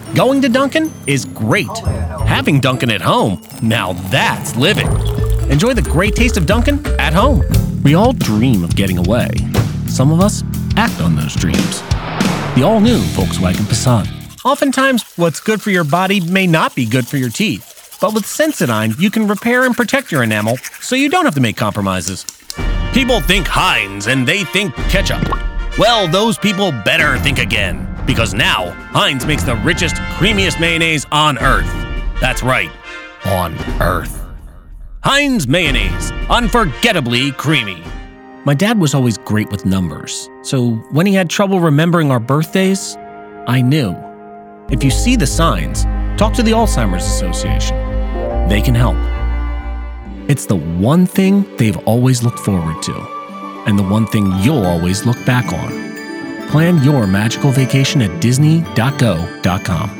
Going to Dunkin' is great. Having Dunkin' at home, now that's living. Enjoy the great taste of Dunkin' at home. We all dream of getting away. Some of us act on those dreams. The all-new Volkswagen Passat. Oftentimes, what's good for your body may not be good for your teeth. But with Sensodyne, you can repair and protect your enamel so you don't have to make compromises. People think Heinz and they think ketchup. Well, those people better think again. Because now, Heinz makes the richest, creamiest mayonnaise on Earth. That's right, on Earth. Heinz mayonnaise, unforgettably creamy. My dad was always great with numbers, so when he had trouble remembering our birthdays, I knew. If you see the signs, talk to the Alzheimer's Association. They can help. It's the one thing they've always looked forward to, and the one thing you'll always look back on. Plan your magical vacation at Disney.go.com.